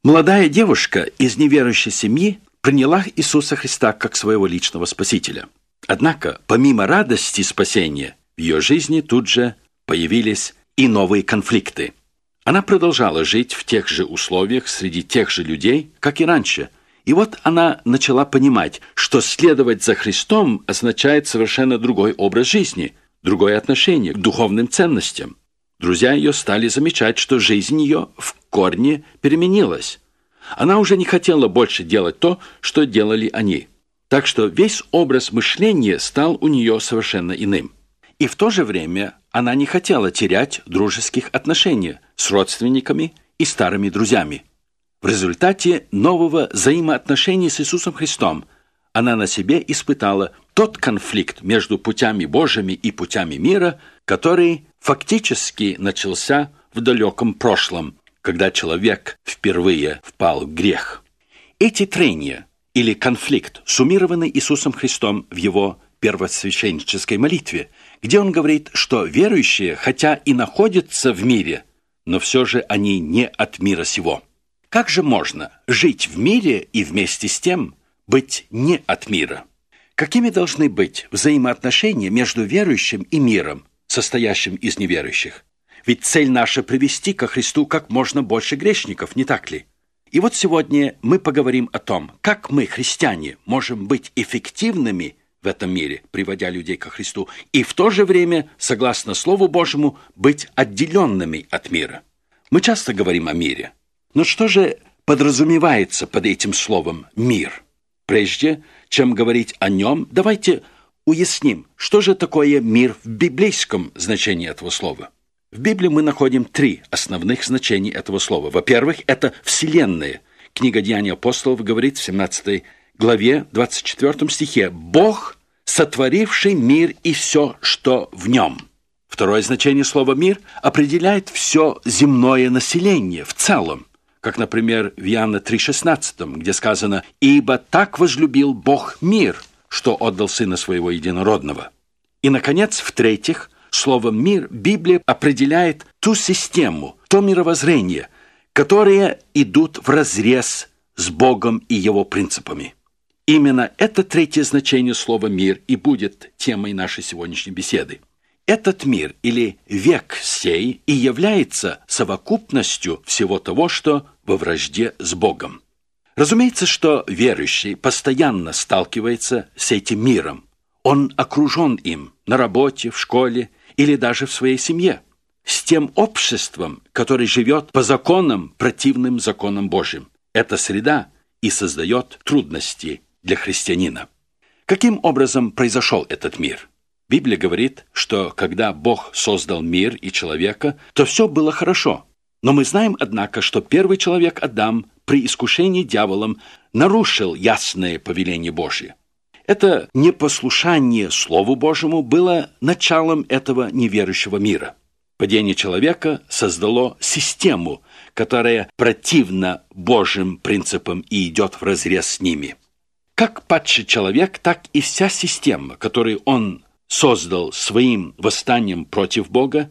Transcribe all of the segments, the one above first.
Молодая девушка из неверующей семьи приняла Иисуса Христа как своего личного спасителя. Однако, помимо радости спасения, в ее жизни тут же появились и новые конфликты. Она продолжала жить в тех же условиях среди тех же людей, как и раньше. И вот она начала понимать, что следовать за Христом означает совершенно другой образ жизни, другое отношение к духовным ценностям. Друзья ее стали замечать, что жизнь ее в корне переменилась. Она уже не хотела больше делать то, что делали они. Так что весь образ мышления стал у нее совершенно иным. И в то же время она не хотела терять дружеских отношений с родственниками и старыми друзьями. В результате нового взаимоотношения с Иисусом Христом она на себе испытала тот конфликт между путями Божьими и путями мира, который фактически начался в далеком прошлом, когда человек впервые впал в грех. Эти трения или конфликт суммированы Иисусом Христом в его первосвященнической молитве, где он говорит, что верующие, хотя и находятся в мире, но все же они не от мира сего. Как же можно жить в мире и вместе с тем быть не от мира? Какими должны быть взаимоотношения между верующим и миром, состоящим из неверующих? Ведь цель наша — привести ко Христу как можно больше грешников, не так ли? И вот сегодня мы поговорим о том, как мы, христиане, можем быть эффективными в этом мире, приводя людей ко Христу, и в то же время, согласно Слову Божьему, быть отделенными от мира. Мы часто говорим о мире. Но что же подразумевается под этим словом «мир»? Прежде чем говорить о нем, давайте уясним, что же такое мир в библейском значении этого слова. В Библии мы находим три основных значения этого слова. Во-первых, это «вселенная». Книга Деяний апостолов говорит в 17 главе, 24 стихе: «Бог, сотворивший мир и все, что в нем». Второе значение слова «мир» определяет все земное население в целом, как, например, в Иоанна 3,16, где сказано: «Ибо так возлюбил Бог мир, что отдал Сына Своего Единородного». И, наконец, в-третьих, словом «мир» Библия определяет ту систему, то мировоззрение, которые идут вразрез с Богом и Его принципами. Именно это третье значение слова «мир» и будет темой нашей сегодняшней беседы. Этот мир или век сей и является совокупностью всего того, что во вражде с Богом. Разумеется, что верующий постоянно сталкивается с этим миром. Он окружен им на работе, в школе или даже в своей семье, с тем обществом, которое живет по законам, противным законам Божьим. Эта среда и создает трудности для христианина. Каким образом произошел этот мир? Библия говорит, что когда Бог создал мир и человека, то все было хорошо. Но мы знаем, однако, что первый человек Адам при искушении дьяволом нарушил ясное повеление Божье. Это непослушание Слову Божьему было началом этого неверующего мира. Падение человека создало систему, которая противна Божьим принципам и идет вразрез с ними. Как падший человек, так и вся система, которую он создал своим восстанием против Бога,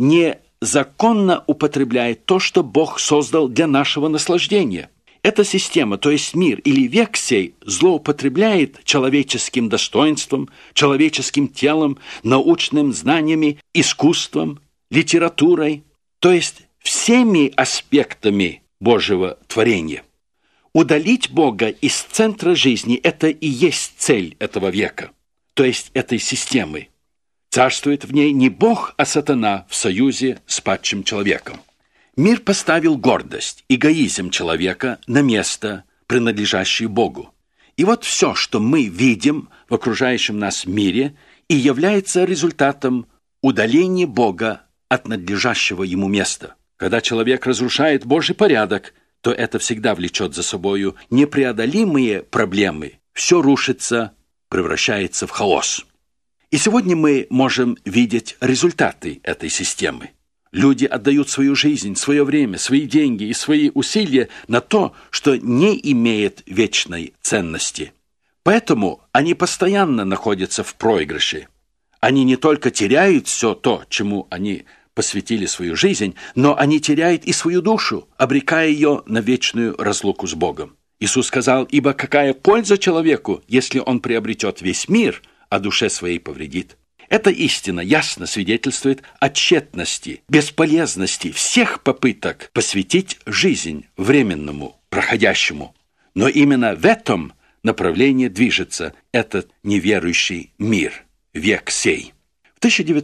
незаконно употребляет то, что Бог создал для нашего наслаждения. Эта система, то есть мир или век сей, злоупотребляет человеческим достоинством, человеческим телом, научным знаниями, искусством, литературой, то есть всеми аспектами Божьего творения. Удалить Бога из центра жизни – это и есть цель этого века, то есть этой системы. Царствует в ней не Бог, а сатана в союзе с падшим человеком. Мир поставил гордость, эгоизм человека на место, принадлежащее Богу. И вот все, что мы видим в окружающем нас мире, и является результатом удаления Бога от надлежащего ему места. Когда человек разрушает Божий порядок, то это всегда влечет за собою непреодолимые проблемы. Все рушится, превращается в хаос. И сегодня мы можем видеть результаты этой системы. Люди отдают свою жизнь, свое время, свои деньги и свои усилия на то, что не имеет вечной ценности. Поэтому они постоянно находятся в проигрыше. Они не только теряют все то, чему они посвятили свою жизнь, но они теряют и свою душу, обрекая ее на вечную разлуку с Богом. Иисус сказал: «Ибо какая польза человеку, если он приобретет весь мир, а душе своей повредит?» Эта истина ясно свидетельствует о тщетности, бесполезности всех попыток посвятить жизнь временному, проходящему. Но именно в этом направлении движется этот неверующий мир, век сей. В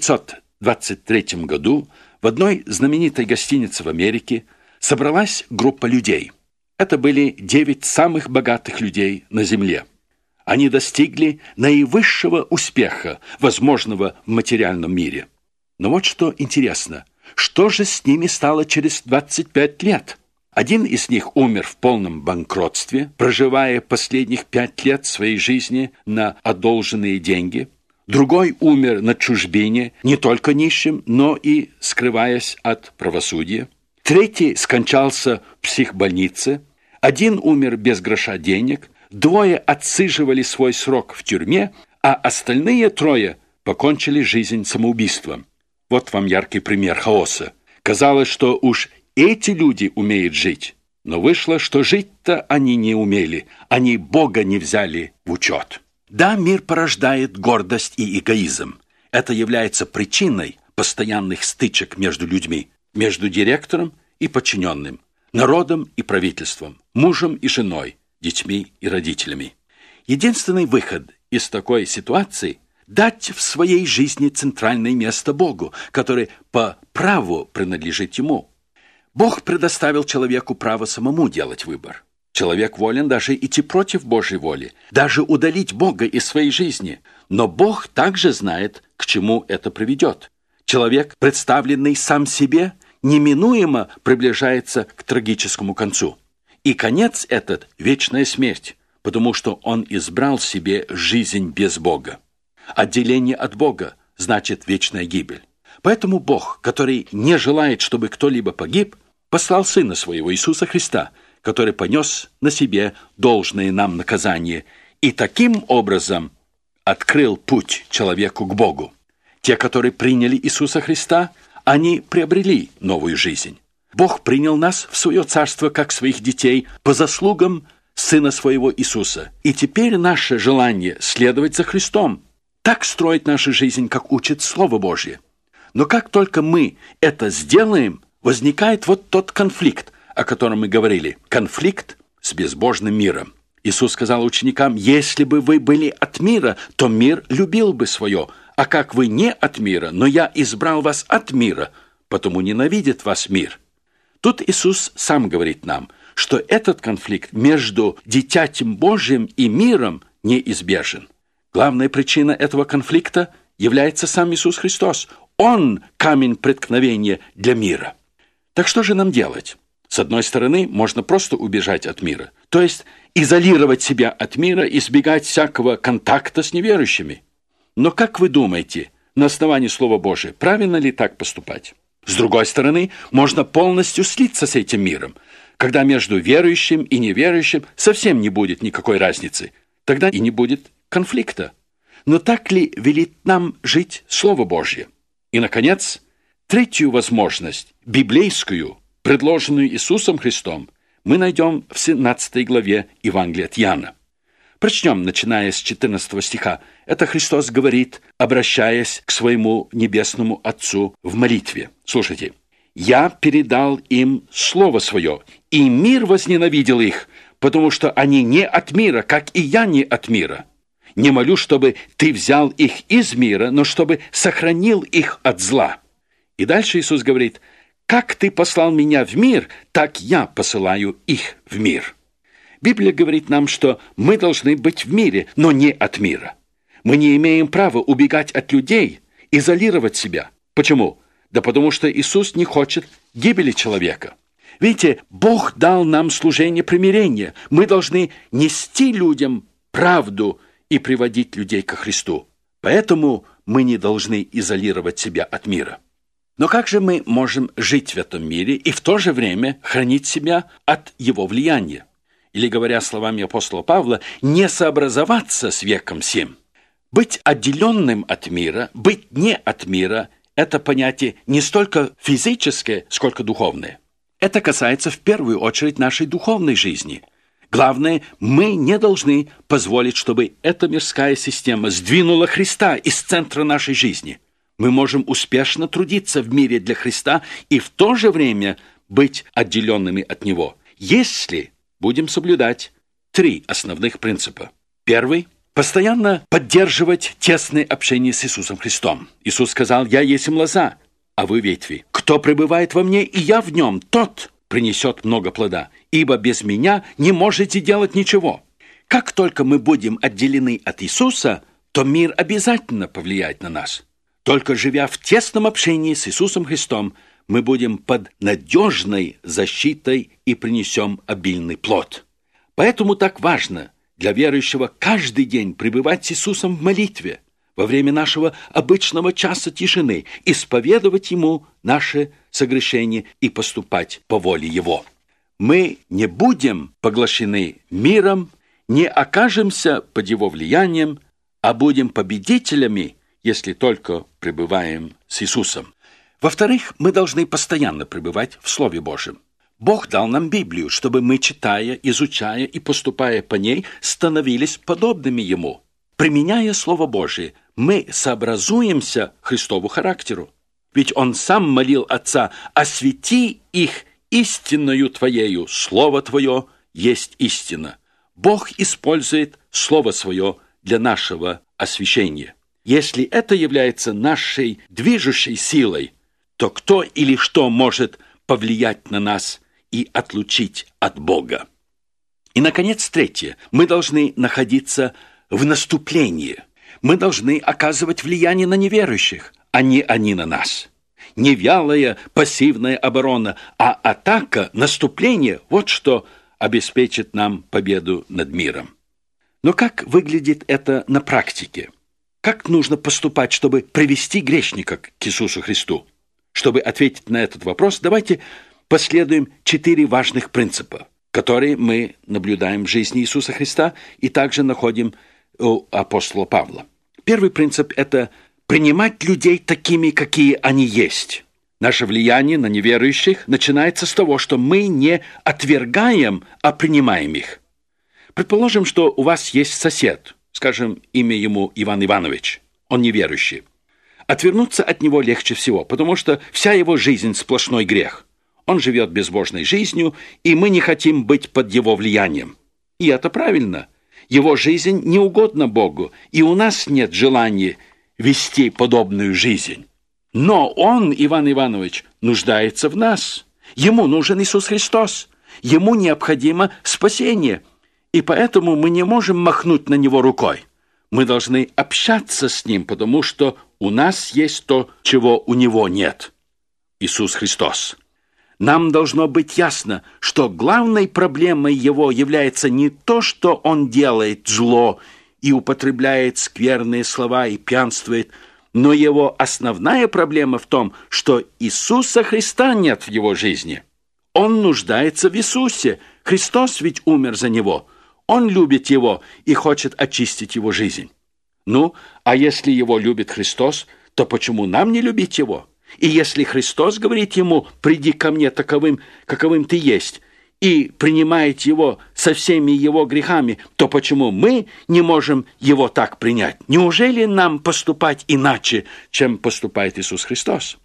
1923 году в одной знаменитой гостинице в Америке собралась группа людей. Это были 9 самых богатых людей на земле. Они достигли наивысшего успеха, возможного в материальном мире. Но вот что интересно. Что же с ними стало через 25 лет? Один из них умер в полном банкротстве, проживая последних 5 лет своей жизни на одолженные деньги. Другой умер на чужбине, не только нищим, но и скрываясь от правосудия. Третий скончался в психбольнице. Один умер без гроша денег. 2 отсиживали свой срок в тюрьме, а остальные 3 покончили жизнь самоубийством. Вот вам яркий пример хаоса. Казалось, что уж эти люди умеют жить, но вышло, что жить-то они не умели, они Бога не взяли в учет. Да, мир порождает гордость и эгоизм. Это является причиной постоянных стычек между людьми, между директором и подчиненным, народом и правительством, мужем и женой, детьми и родителями. Единственный выход из такой ситуации – дать в своей жизни центральное место Богу, который по праву принадлежит Ему. Бог предоставил человеку право самому делать выбор. Человек волен даже идти против Божьей воли, даже удалить Бога из своей жизни. Но Бог также знает, к чему это приведет. Человек, представленный сам себе, неминуемо приближается к трагическому концу. И конец этот – вечная смерть, потому что он избрал себе жизнь без Бога. Отделение от Бога значит вечная гибель. Поэтому Бог, который не желает, чтобы кто-либо погиб, послал Сына Своего Иисуса Христа, который понес на себе должное нам наказание и таким образом открыл путь человеку к Богу. Те, которые приняли Иисуса Христа, они приобрели новую жизнь. Бог принял нас в свое царство как своих детей по заслугам Сына Своего Иисуса. И теперь наше желание следовать за Христом, так строить нашу жизнь, как учит Слово Божье. Но как только мы это сделаем, возникает вот тот конфликт, о котором мы говорили. Конфликт с безбожным миром. Иисус сказал ученикам: «Если бы вы были от мира, то мир любил бы свое. А как вы не от мира, но я избрал вас от мира, потому ненавидит вас мир». Тут Иисус сам говорит нам, что этот конфликт между Дитятем Божьим и миром неизбежен. Главная причина этого конфликта является сам Иисус Христос. Он – камень преткновения для мира. Так что же нам делать? С одной стороны, можно просто убежать от мира, то есть изолировать себя от мира, избегать всякого контакта с неверующими. Но как вы думаете, на основании Слова Божия, правильно ли так поступать? С другой стороны, можно полностью слиться с этим миром, когда между верующим и неверующим совсем не будет никакой разницы. Тогда и не будет конфликта. Но так ли велит нам жить Слово Божье? И, наконец, третью возможность, библейскую, предложенную Иисусом Христом, мы найдем в 17 главе Евангелия от Иоанна. Прочтем, начиная с 14 стиха. Это Христос говорит, обращаясь к своему небесному Отцу в молитве. Слушайте. «Я передал им Слово Свое, и мир возненавидел их, потому что они не от мира, как и я не от мира. Не молю, чтобы Ты взял их из мира, но чтобы сохранил их от зла». И дальше Иисус говорит: «Как Ты послал Меня в мир, так Я посылаю их в мир». Библия говорит нам, что мы должны быть в мире, но не от мира. Мы не имеем права убегать от людей, изолировать себя. Почему? Да потому что Иисус не хочет гибели человека. Видите, Бог дал нам служение примирения. Мы должны нести людям правду и приводить людей ко Христу. Поэтому мы не должны изолировать себя от мира. Но как же мы можем жить в этом мире и в то же время хранить себя от его влияния? Или, говоря словами апостола Павла, не сообразоваться с веком сим. Быть отделенным от мира, быть не от мира это понятие не столько физическое, сколько духовное. Это касается в первую очередь нашей духовной жизни. Главное, мы не должны позволить, чтобы эта мирская система сдвинула Христа из центра нашей жизни. Мы можем успешно трудиться в мире для Христа и в то же время быть отделенными от Него, если будем соблюдать 3 основных принципа. Первый – постоянно поддерживать тесное общение с Иисусом Христом. Иисус сказал: «Я есть лоза, а вы ветви. Кто пребывает во мне, и я в нем, тот принесет много плода, ибо без меня не можете делать ничего». Как только мы будем отделены от Иисуса, то мир обязательно повлияет на нас. Только живя в тесном общении с Иисусом Христом, мы будем под надежной защитой и принесем обильный плод. Поэтому так важно для верующего каждый день пребывать с Иисусом в молитве, во время нашего обычного часа тишины, исповедовать Ему наши согрешения и поступать по воле Его. Мы не будем поглощены миром, не окажемся под его влиянием, а будем победителями, если только пребываем с Иисусом. Во-вторых, мы должны постоянно пребывать в Слове Божьем. Бог дал нам Библию, чтобы мы, читая, изучая и поступая по ней, становились подобными Ему. Применяя Слово Божие, мы сообразуемся Христову характеру. Ведь Он сам молил Отца: «Освети их истинною Твоею, Слово Твое есть истина». Бог использует Слово Свое для нашего освящения. Если это является нашей движущей силой, то кто или что может повлиять на нас и отлучить от Бога? И, наконец, третье. Мы должны находиться в наступлении. Мы должны оказывать влияние на неверующих, а не они на нас. Не вялая пассивная оборона, а атака, наступление – вот что обеспечит нам победу над миром. Но как выглядит это на практике? Как нужно поступать, чтобы привести грешника к Иисусу Христу? Чтобы ответить на этот вопрос, давайте последуем 4 важных принципа, которые мы наблюдаем в жизни Иисуса Христа и также находим у апостола Павла. Первый принцип – это принимать людей такими, какие они есть. Наше влияние на неверующих начинается с того, что мы не отвергаем, а принимаем их. Предположим, что у вас есть сосед, скажем, имя ему Иван Иванович, он неверующий. Отвернуться от него легче всего, потому что вся его жизнь – сплошной грех. Он живет безбожной жизнью, и мы не хотим быть под его влиянием. И это правильно. Его жизнь не угодна Богу, и у нас нет желания вести подобную жизнь. Но он, Иван Иванович, нуждается в нас. Ему нужен Иисус Христос. Ему необходимо спасение. И поэтому мы не можем махнуть на него рукой. Мы должны общаться с ним, потому что у нас есть то, чего у него нет. Иисус Христос. Нам должно быть ясно, что главной проблемой его является не то, что он делает зло и употребляет скверные слова и пьянствует, но его основная проблема в том, что Иисуса Христа нет в его жизни. Он нуждается в Иисусе. Христос ведь умер за него. Он любит его и хочет очистить его жизнь. Ну, а если его любит Христос, то почему нам не любить его? И если Христос говорит ему: «Приди ко мне таковым, каковым ты есть», и принимает его со всеми его грехами, то почему мы не можем его так принять? Неужели нам поступать иначе, чем поступает Иисус Христос?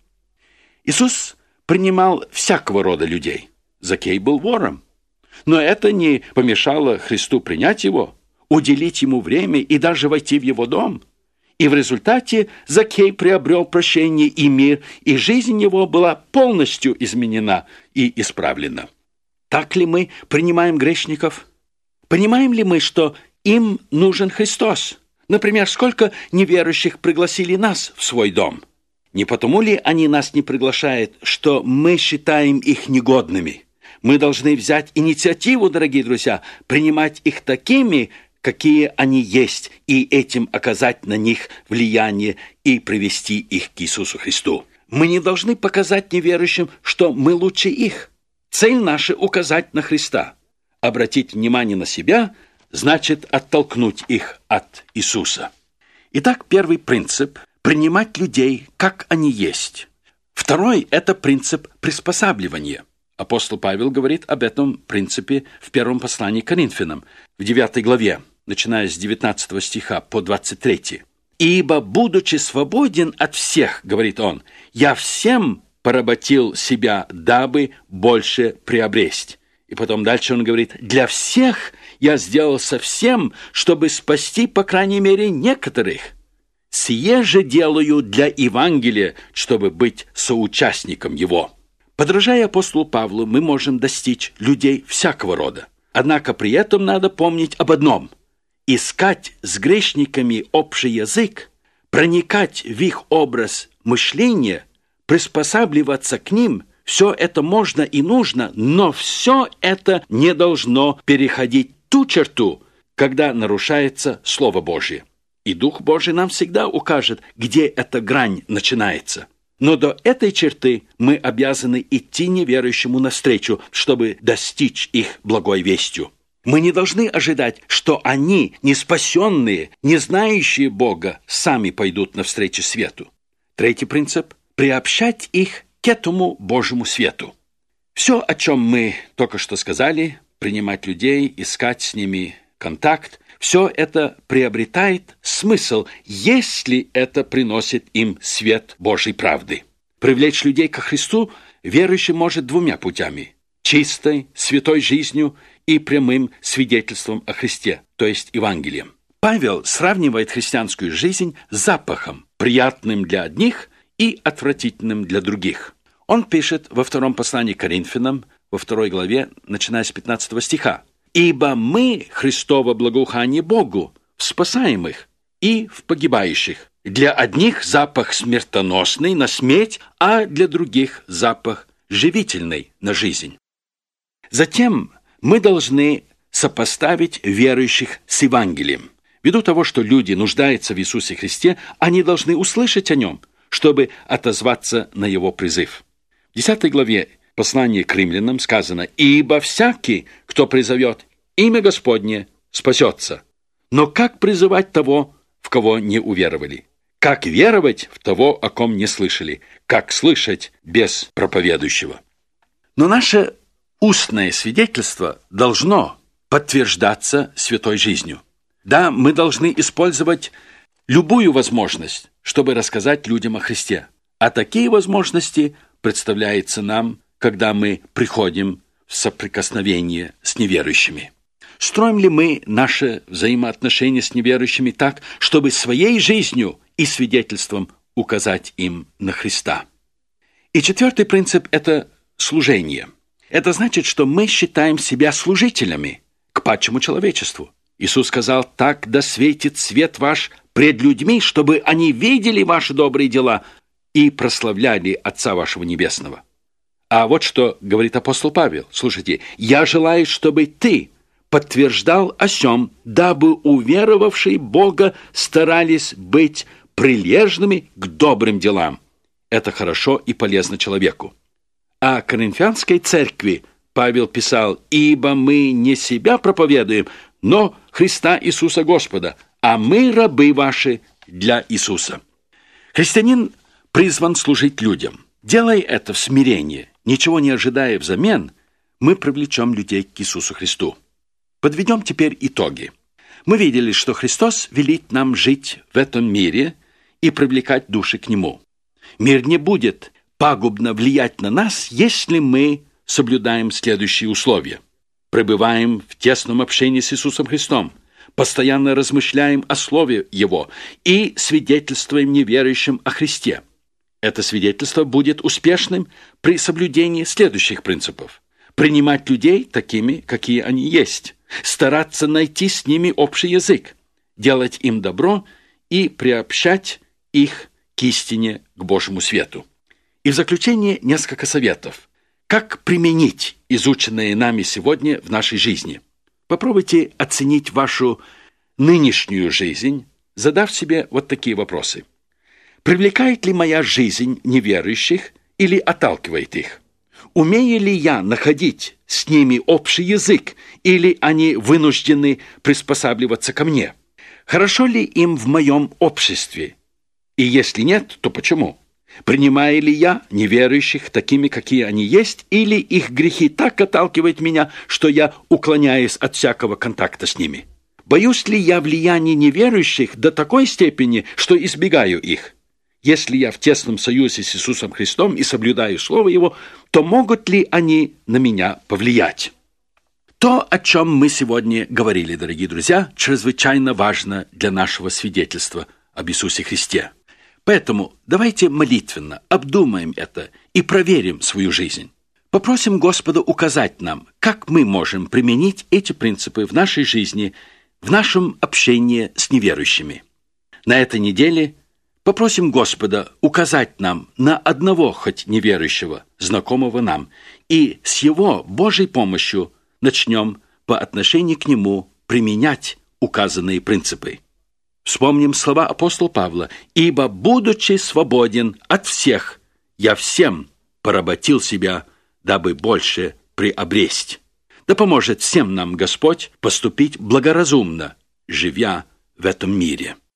Иисус принимал всякого рода людей. Закей был вором. Но это не помешало Христу принять его, уделить ему время и даже войти в его дом. И в результате Закей приобрел прощение и мир, и жизнь его была полностью изменена и исправлена. Так ли мы принимаем грешников? Понимаем ли мы, что им нужен Христос? Например, сколько неверующих пригласили нас в свой дом? Не потому ли они нас не приглашают, что мы считаем их негодными? Мы должны взять инициативу, дорогие друзья, принимать их такими, какие они есть, и этим оказать на них влияние и привести их к Иисусу Христу. Мы не должны показать неверующим, что мы лучше их. Цель наша – указать на Христа. Обратить внимание на себя – значит оттолкнуть их от Иисуса. Итак, первый принцип принимать людей, как они есть. Второй – это принцип приспосабливания. Апостол Павел говорит об этом принципе в первом послании к Коринфянам, в 9 главе, начиная с 19 стиха по 23. «Ибо, будучи свободен от всех, — говорит он, — я всем поработил себя, дабы больше приобресть». И потом дальше он говорит: «Для всех я сделался всем, чтобы спасти, по крайней мере, некоторых. Сие же делаю для Евангелия, чтобы быть соучастником его». Подражая апостолу Павлу, мы можем достичь людей всякого рода. Однако при этом надо помнить об одном: искать с грешниками общий язык, проникать в их образ мышления, приспосабливаться к ним – все это можно и нужно, но все это не должно переходить ту черту, когда нарушается Слово Божие. И Дух Божий нам всегда укажет, где эта грань начинается. Но до этой черты мы обязаны идти неверующему навстречу, чтобы достичь их благой вестью. Мы не должны ожидать, что они, неспасенные, не знающие Бога, сами пойдут навстречу свету. Третий принцип – приобщать их к этому Божьему свету. Все, о чем мы только что сказали, принимать людей, искать с ними контакт, все это приобретает смысл, если это приносит им свет Божьей правды. Привлечь людей ко Христу верующий может двумя путями – чистой, святой жизнью и прямым свидетельством о Христе, то есть Евангелием. Павел сравнивает христианскую жизнь с запахом, приятным для одних и отвратительным для других. Он пишет во втором послании к Коринфянам, во 2 главе, начиная с 15 стиха: «Ибо мы Христово благоухание Богу в спасаемых и в погибающих. Для одних запах смертоносный на смерть, а для других запах живительный на жизнь». Затем мы должны сопоставить верующих с Евангелием. Ввиду того, что люди нуждаются в Иисусе Христе, они должны услышать о Нем, чтобы отозваться на Его призыв. В 10 главе послания к римлянам сказано: «Ибо всякий, кто призовет имя Господне, спасется. Но как призывать того, в кого не уверовали? Как веровать в того, о ком не слышали? Как слышать без проповедующего?» Но наше устное свидетельство должно подтверждаться святой жизнью. Да, мы должны использовать любую возможность, чтобы рассказать людям о Христе. А такие возможности представляются нам, когда мы приходим в соприкосновение с неверующими. Строим ли мы наши взаимоотношения с неверующими так, чтобы своей жизнью и свидетельством указать им на Христа? И четвертый принцип – это служение. Это значит, что мы считаем себя служителями к падшему человечеству. Иисус сказал: «Так да светит свет ваш пред людьми, чтобы они видели ваши добрые дела и прославляли Отца вашего Небесного». А вот что говорит апостол Павел. Слушайте: «Я желаю, чтобы ты подтверждал о сем, дабы уверовавшие Бога старались быть прилежными к добрым делам». Это хорошо и полезно человеку. А Коринфянской церкви Павел писал: «Ибо мы не себя проповедуем, но Христа Иисуса Господа, а мы рабы ваши для Иисуса». Христианин призван служить людям. Делая это в смирении, ничего не ожидая взамен, мы привлечем людей к Иисусу Христу. Подведем теперь итоги. Мы видели, что Христос велит нам жить в этом мире и привлекать души к Нему. Мир не будет пагубно влиять на нас, если мы соблюдаем следующие условия. Пребываем в тесном общении с Иисусом Христом, постоянно размышляем о Слове Его и свидетельствуем неверующим о Христе. Это свидетельство будет успешным при соблюдении следующих принципов: принимать людей такими, какие они есть, стараться найти с ними общий язык, делать им добро и приобщать их к истине, к Божьему свету. И в заключение несколько советов. Как применить изученное нами сегодня в нашей жизни? Попробуйте оценить вашу нынешнюю жизнь, задав себе вот такие вопросы. Привлекает ли моя жизнь неверующих или отталкивает их? Умею ли я находить с ними общий язык, или они вынуждены приспосабливаться ко мне? Хорошо ли им в моем обществе? И если нет, то почему? Принимаю ли я неверующих такими, какие они есть, или их грехи так отталкивают меня, что я уклоняюсь от всякого контакта с ними? Боюсь ли я влияния неверующих до такой степени, что избегаю их? Если я в тесном союзе с Иисусом Христом и соблюдаю Слово Его, то могут ли они на меня повлиять? То, о чем мы сегодня говорили, дорогие друзья, чрезвычайно важно для нашего свидетельства об Иисусе Христе. Поэтому давайте молитвенно обдумаем это и проверим свою жизнь. Попросим Господа указать нам, как мы можем применить эти принципы в нашей жизни, в нашем общении с неверующими. На этой неделе попросим Господа указать нам на одного хоть неверующего, знакомого нам, и с Его Божьей помощью начнем по отношению к Нему применять указанные принципы. Вспомним слова апостола Павла: «Ибо, будучи свободен от всех, я всем поработил себя, дабы больше приобресть». Да поможет всем нам Господь поступить благоразумно, живя в этом мире.